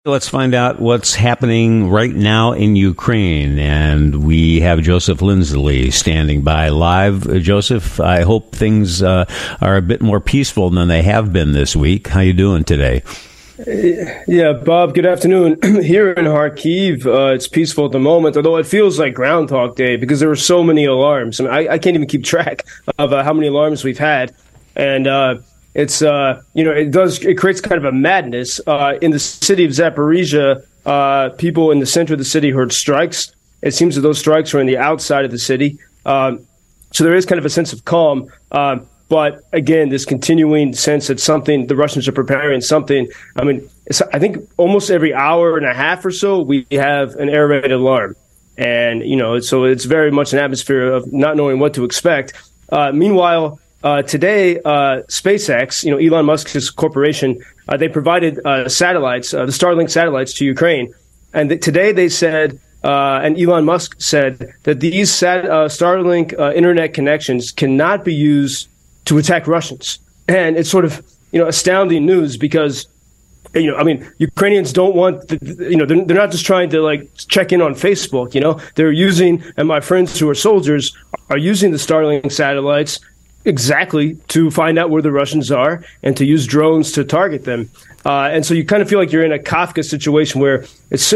Let's find out what's happening right now in Ukraine. And we have Joseph Lindsley standing by live. Joseph, I hope things are a bit more peaceful than they have been this week. How you doing today? Yeah, Bob, good afternoon. Here in Kharkiv, it's peaceful at the moment, although it feels like Groundhog Day because there were so many alarms. I mean, I can't even keep track of how many alarms we've had. And it's, it creates kind of a madness. In the city of Zaporizhia, people in the center of the city heard strikes. It seems that those strikes were in the outside of the city. So there is kind of a sense of calm. But again, this continuing sense that the Russians are preparing something. I mean, I think almost every hour and a half or so, we have an air raid alarm. And, so it's very much an atmosphere of not knowing what to expect. Meanwhile, today, SpaceX, Elon Musk's corporation, they provided satellites, the Starlink satellites to Ukraine. And today they said, and Elon Musk said, that these Starlink internet connections cannot be used to attack Russians. And it's sort of, astounding news because, Ukrainians don't want, they're not just trying to check in on Facebook, they're using, and my friends who are soldiers are using the Starlink satellites exactly to find out where the Russians are and to use drones to target them. And so you kind of feel like you're in a Kafka situation where it's,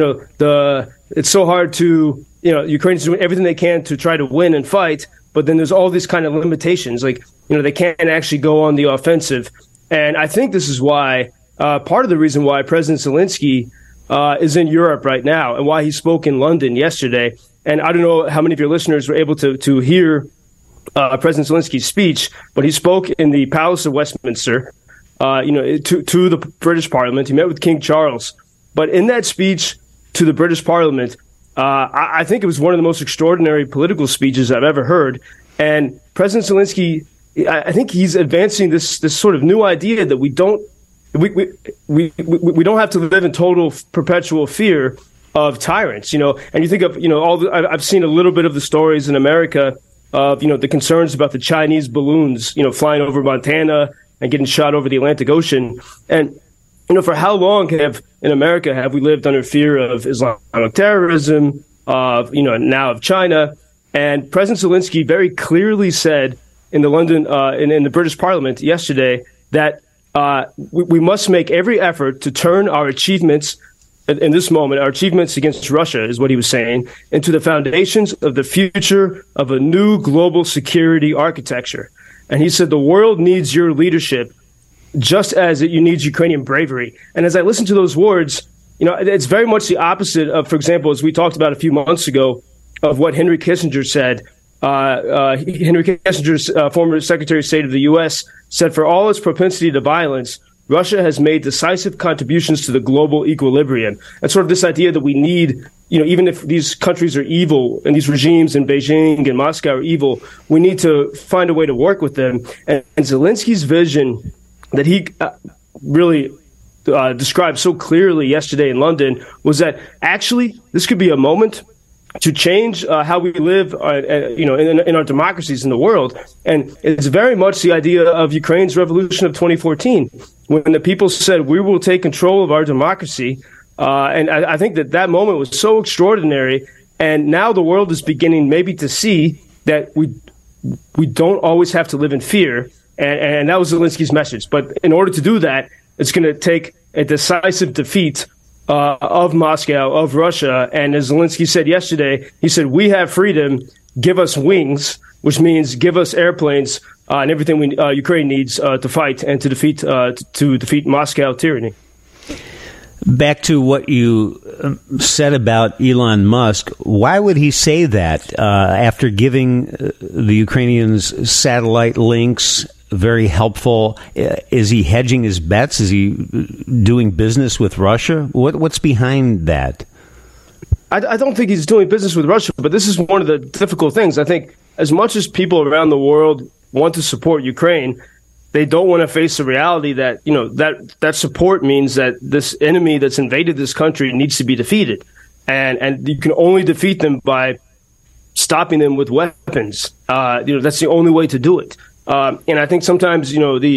it's so hard to, Ukrainians doing everything they can to try to win and fight, but then there's all these kind of limitations. They can't actually go on the offensive. And I think this is why, part of the reason why President Zelensky is in Europe right now and why he spoke in London yesterday. And I don't know how many of your listeners were able to hear President Zelensky's speech, but he spoke in the Palace of Westminster, to the British Parliament. He met with King Charles. But in that speech to the British Parliament, I think it was one of the most extraordinary political speeches I've ever heard. And President Zelensky, I think he's advancing this sort of new idea that we don't have to live in total perpetual fear of tyrants. And you think of I've seen a little bit of the stories in America of the concerns about the Chinese balloons flying over Montana and getting shot over the Atlantic Ocean. And for how long in America have we lived under fear of Islamic terrorism, of now of China? And President Zelensky very clearly said in the London in the British Parliament yesterday that we must make every effort to turn our achievements in this moment, our achievements against Russia, is what he was saying, into the foundations of the future of a new global security architecture. And he said the world needs your leadership just as it needs Ukrainian bravery. And as I listen to those words, it's very much the opposite of, for example, as we talked about a few months ago, of what Henry Kissinger said. Henry Kissinger's former Secretary of State of the U.S. said, for all its propensity to violence, Russia has made decisive contributions to the global equilibrium. And sort of this idea that we need, even if these countries are evil and these regimes in Beijing and Moscow are evil, we need to find a way to work with them. And Zelensky's vision that he really described so clearly yesterday in London was that actually this could be a moment to change how we live, in our democracies in the world. And it's very much the idea of Ukraine's revolution of 2014, when the people said, we will take control of our democracy. And I think that moment was so extraordinary. And now the world is beginning maybe to see that we don't always have to live in fear. And that was Zelensky's message. But in order to do that, it's going to take a decisive defeat of Moscow, of Russia. And as Zelensky said yesterday, he said, we have freedom, give us wings, which means give us airplanes and everything Ukraine needs to fight and to defeat Moscow tyranny. Back to what you said about Elon Musk, why would he say that after giving the Ukrainians satellite links? Very helpful. Is he hedging his bets? Is he doing business with Russia? What's behind that? I don't think he's doing business with Russia, but this is one of the difficult things. I think as much as people around the world want to support Ukraine, they don't want to face the reality that, that support means that this enemy that's invaded this country needs to be defeated. And you can only defeat them by stopping them with weapons. That's the only way to do it. And I think sometimes,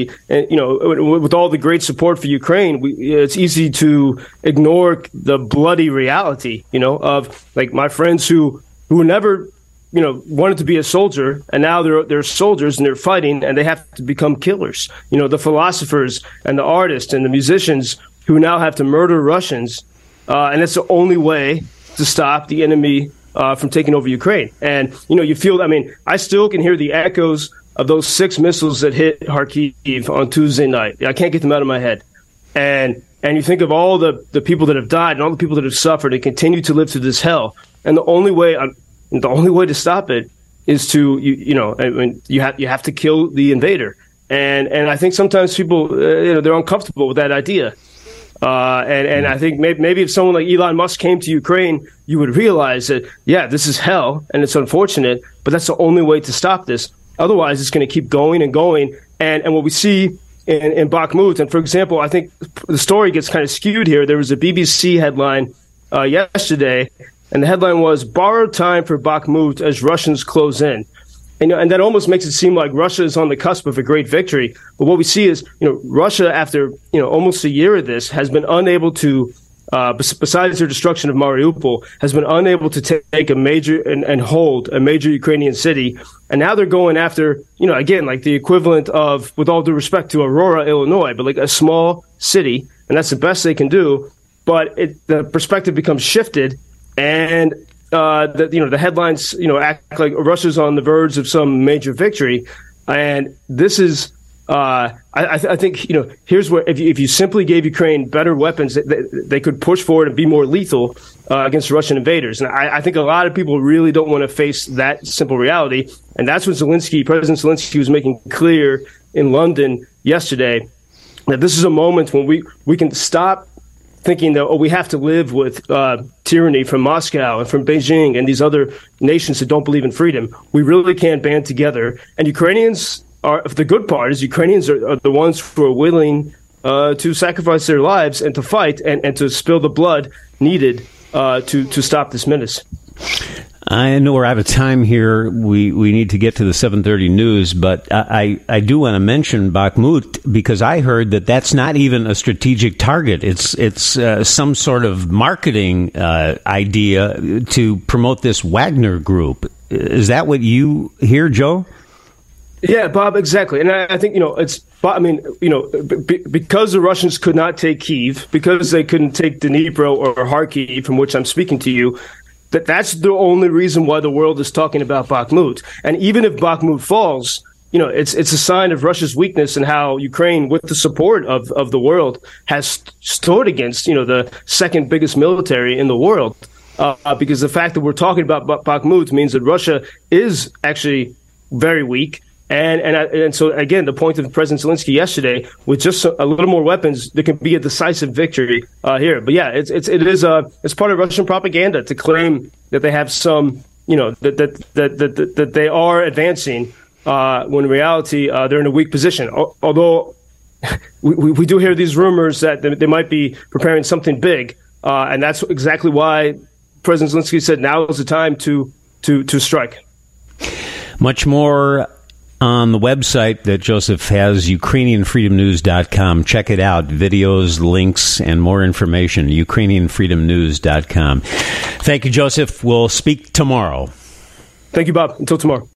with all the great support for Ukraine, it's easy to ignore the bloody reality, of like my friends who never, wanted to be a soldier, and now they're soldiers and they're fighting, and they have to become killers. The philosophers and the artists and the musicians who now have to murder Russians, and that's the only way to stop the enemy from taking over Ukraine. And you feel. I mean, I still can hear the echoes of those 6 missiles that hit Kharkiv on Tuesday night. I can't get them out of my head. And you think of all the people that have died and all the people that have suffered and continue to live through this hell. And the only way to stop it is to you have to kill the invader. And I think sometimes people they're uncomfortable with that idea. And I think maybe if someone like Elon Musk came to Ukraine, you would realize that this is hell and it's unfortunate, but that's the only way to stop this. Otherwise, it's going to keep going and going. And what we see in Bakhmut, and for example, I think the story gets kind of skewed here. There was a BBC headline yesterday, and the headline was "Borrowed time for Bakhmut as Russians close in." And that almost makes it seem like Russia is on the cusp of a great victory. But what we see is, Russia, after almost a year of this, has been unable to, besides their destruction of Mariupol, has been unable to take a major and hold a major Ukrainian city. And now they're going after, again, like the equivalent of, with all due respect to Aurora, Illinois, but like a small city, and that's the best they can do. But the perspective becomes shifted, and the headlines, act like Russia's on the verge of some major victory. And this is, I think, here's where if you simply gave Ukraine better weapons, they could push forward and be more lethal against Russian invaders. And I think a lot of people really don't want to face that simple reality. And that's what President Zelensky was making clear in London yesterday, that this is a moment when we can stop thinking that, we have to live with tyranny from Moscow and from Beijing and these other nations that don't believe in freedom. We really can band together. And Ukrainians the good part is Ukrainians are the ones who are willing to sacrifice their lives and to fight and to spill the blood needed to stop this menace. I know we're out of time here. We need to get to the 7:30 news, but I do want to mention Bakhmut because I heard that that's not even a strategic target. It's some sort of marketing idea to promote this Wagner group. Is that what you hear, Joe? Yeah, Bob, exactly. And I think, because the Russians could not take Kyiv, because they couldn't take Dnipro or Kharkiv, from which I'm speaking to you, that's the only reason why the world is talking about Bakhmut. And even if Bakhmut falls, it's a sign of Russia's weakness and how Ukraine, with the support of the world, has stood against, the second biggest military in the world. Because the fact that we're talking about Bakhmut means that Russia is actually very weak. And so, again, the point of President Zelensky yesterday, with just a little more weapons, there can be a decisive victory here. But yeah, it's part of Russian propaganda to claim that they have some, that they are advancing, when in reality they're in a weak position. Although we do hear these rumors that they might be preparing something big, and that's exactly why President Zelensky said now is the time to strike. Much more on the website that Joseph has, UkrainianFreedomNews.com. Check it out. Videos, links, and more information. UkrainianFreedomNews.com. Thank you, Joseph. We'll speak tomorrow. Thank you, Bob. Until tomorrow.